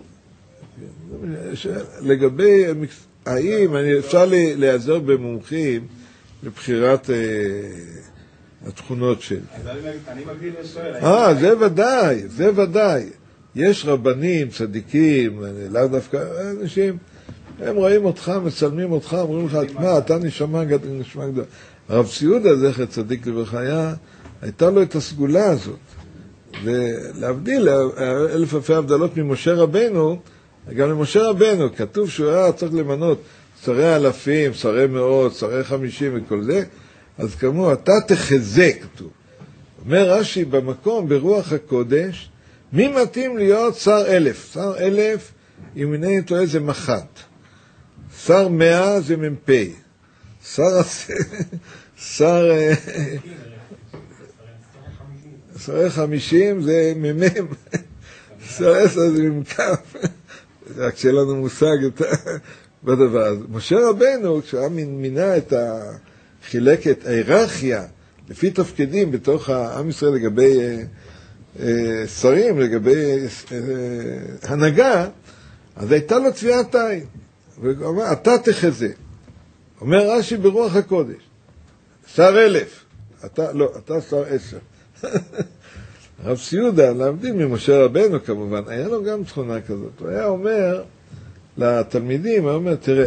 לגבי האם אפשר להיעזר במומחים לבחירת התכונות של. אז אני מגדיל ושואל. זה ודאי. יש רבנים, צדיקים, לאו דווקא אנשים, הם רואים אותך, מצלמים אותך, אומרים לך, מה, אתה נשמע גדול. הרב ציודה, זכר צדיק לברכה, הייתה לו את הסגולה הזאת. ולהבדיל, אלף אלפי הבדלות ממשה רבנו, גם למשה רבנו, כתוב שהוא היה צריך למנות שרי אלפים, שרי מאות, שרי 50 וכל זה, אז כמו, אתה תחזה, כתוב. אומר רש"י במקום, ברוח הקודש, מי מתאים להיות שר 1000? שר 1000, אם אינני טועה, זה מח"ט. שר 100 זה מ"פ. שרי 50 זה מ"מ. שר 10 זה מ"כ. רק שיהיה לנו מושג בדבר הזה. משה רבנו, כשהיה מינה חילק את ההיררכיה לפי תפקידים בתוך העם ישראל לגבי שרים, לגבי הנהגה, אז הייתה לו צביעת עין. והוא אמר, אתה תחזה. אומר רש"י ברוח הקודש, שר 1000. אתה שר 10. הרב ציודה, להבדיל ממשה רבנו כמובן, היה לו גם תכונה כזאת. הוא היה אומר לתלמידים, הוא אומר, תראה,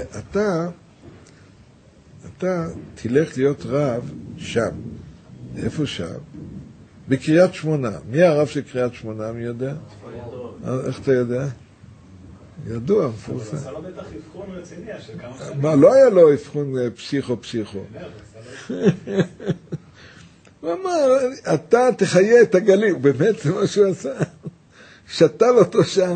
אתה תלך להיות רב שם. איפה שם? בקריית שמונה. מי הרב של קריית שמונה? מי יודע? איך אתה יודע? ידוע, מפורסם. עשה לו בטח אבחון רציני של כמה שנים. מה, לא היה לו אבחון פסיכו. הוא אמר, אתה תחיה את הגליל. באמת זה מה שהוא עשה. שתל אותו שם.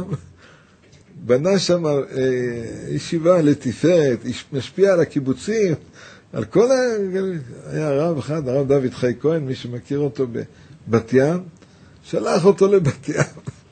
בנה שם ישיבה לתפארת, משפיע על הקיבוצים. על כל היה הרב אחד, הרב דוד חי כהן, מי שמכיר אותו בבת ים, שלח אותו לבת ים.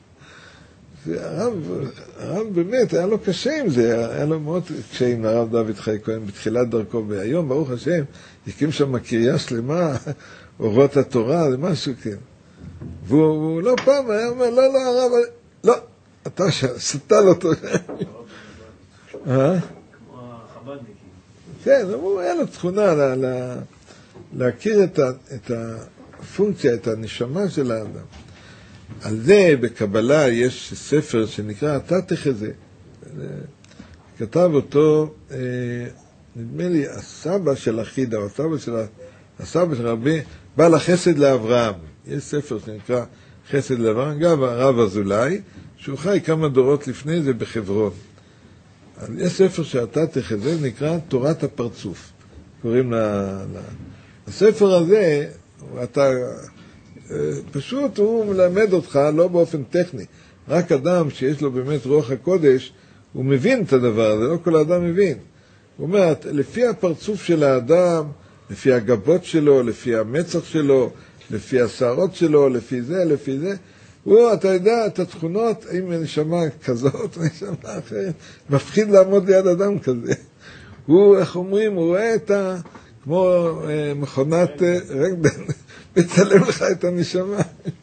הרב באמת, היה לו קשה עם זה, היה לו מאוד קשיים לרב דוד חי כהן בתחילת דרכו, והיום, ברוך השם, הקים שם קריה שלמה, אורות התורה, זה משהו כן. והוא לא פעם היה אומר, לא, הרב, לא, אתה שתל אותו. כמו החב"דניקים. כן, היה לו תכונה להכיר את הפונקציה, את הנשמה של האדם. על זה בקבלה יש ספר שנקרא אתה תחזה. כתב אותו, נדמה לי, הסבא של אחידה, או הסבא של רבי, בעל החסד לאברהם. יש ספר שנקרא חסד לאברהם, גם הרב אזולאי, שהוא חי כמה דורות לפני זה בחברון. יש ספר שאתה תחזה, נקרא תורת הפרצוף. קוראים הספר הזה, אתה... פשוט הוא מלמד אותך, לא באופן טכני. רק אדם שיש לו באמת רוח הקודש, הוא מבין את הדבר הזה, לא כל האדם מבין. הוא אומר, לפי הפרצוף של האדם, לפי הגבות שלו, לפי המצח שלו, לפי השערות שלו, לפי זה, אתה יודע את התכונות, אם נשמה כזאת, נשמה אחרת, מפחיד לעמוד ליד אדם כזה. הוא, איך אומרים, הוא רואה כמו מכונת רנטגן, מצלם לך את הנשמה.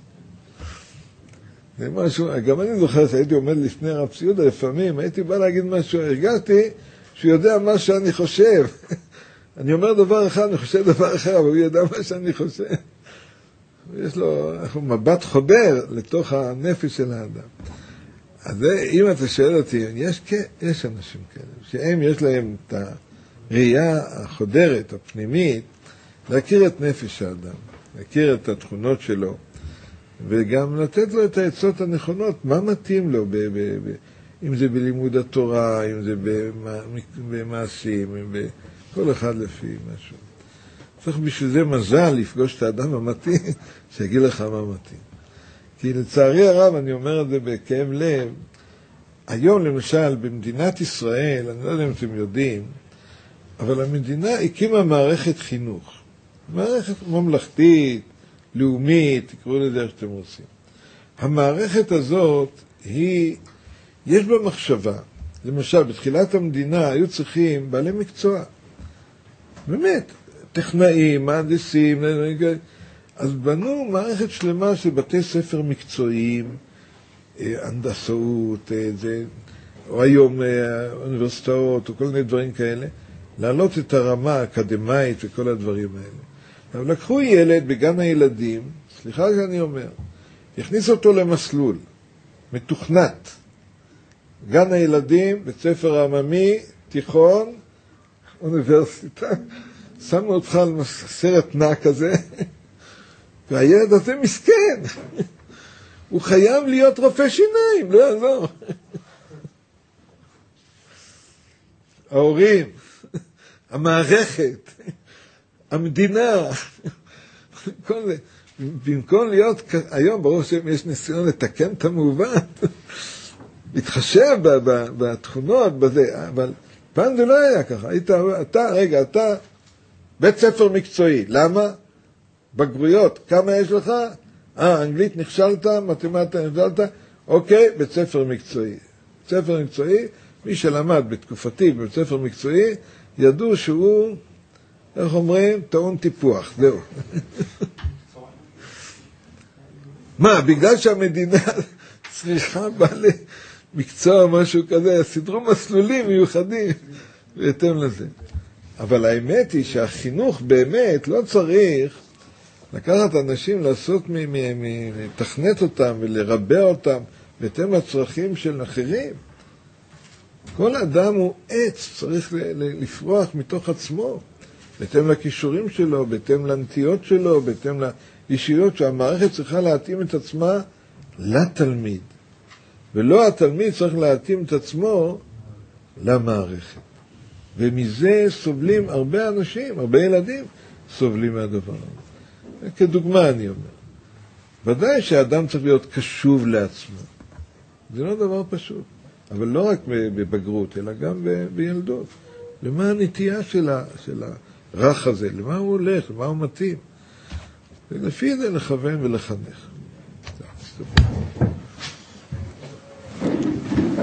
זה משהו, גם אני זוכר שהייתי עומד לפני הרב ציודה, לפעמים הייתי בא להגיד משהו, הרגשתי שהוא יודע מה שאני חושב. אני אומר דבר אחד, אני חושב דבר אחר, אבל הוא יודע מה שאני חושב. יש לו מבט חודר לתוך הנפש של האדם. אז אם אתה שואל אותי, יש אנשים כאלה, שהם יש להם את הראייה החודרת, הפנימית, להכיר את נפש האדם, להכיר את התכונות שלו, וגם לתת לו את העצות הנכונות, מה מתאים לו, אם זה בלימוד התורה, אם זה במעשים, אם כל אחד לפי משהו. צריך בשביל זה מזל לפגוש את האדם המתאים, שיגיד לך מה מתאים. כי לצערי הרב, אני אומר את זה בכאב לב, היום למשל במדינת ישראל, אני לא יודע אם אתם יודעים, אבל המדינה הקימה מערכת חינוך. מערכת ממלכתית, לאומית, תקראו לזה איך שאתם רוצים. המערכת הזאת יש בה מחשבה. למשל, בתחילת המדינה היו צריכים בעלי מקצוע. באמת, טכנאים, מהנדסים, אז בנו מערכת שלמה של בתי ספר מקצועיים, הנדסאות, או היום אוניברסיטאות, או כל מיני דברים כאלה, להעלות את הרמה האקדמית וכל הדברים האלה. אבל לקחו ילד בגן הילדים, סליחה שאני אומר, הכניס אותו למסלול, מתוכנת. גן הילדים, בית ספר העממי, תיכון, אוניברסיטה, שמו אותך על סרט נע כזה, והילד הזה מסכן. הוא חייב להיות רופא שיניים, לא יעזור. ההורים, המערכת, המדינה, כל זה. במקום להיות, היום ברור שיש ניסיון לתקן את המעוות, להתחשב בתכונות, בזה, אבל פעם זה לא היה ככה. אתה בית ספר מקצועי, למה? בגרויות, כמה יש לך? אנגלית נכשלת, מתמטיקה נכשלת, אוקיי, בית ספר מקצועי. בית ספר מקצועי, מי שלמד בתקופתי בבית ספר מקצועי, ידעו שהוא, איך אומרים, טעון טיפוח, זהו. מה, בגלל שהמדינה צריכה בעלי מקצוע או משהו כזה, סדרו מסלולים מיוחדים בהתאם לזה. אבל האמת היא שהחינוך באמת לא צריך לקחת אנשים לעשות, לתכנת אותם ולרבע אותם בהתאם לצרכים של אחרים. כל אדם הוא עץ, צריך לפרוח מתוך עצמו, בהתאם לכישורים שלו, בהתאם לנטיות שלו, בהתאם לאישיות, שהמערכת צריכה להתאים את עצמה לתלמיד. ולא התלמיד צריך להתאים את עצמו למערכת. ומזה סובלים הרבה אנשים, הרבה ילדים סובלים מהדבר הזה. כדוגמה אני אומר. ודאי שהאדם צריך להיות קשוב לעצמו. זה לא דבר פשוט. אבל לא רק בבגרות, אלא גם בילדות. למה הנטייה של הרך הזה, למה הוא הולך, למה הוא מתאים. ולפי זה לכוון ולחנך.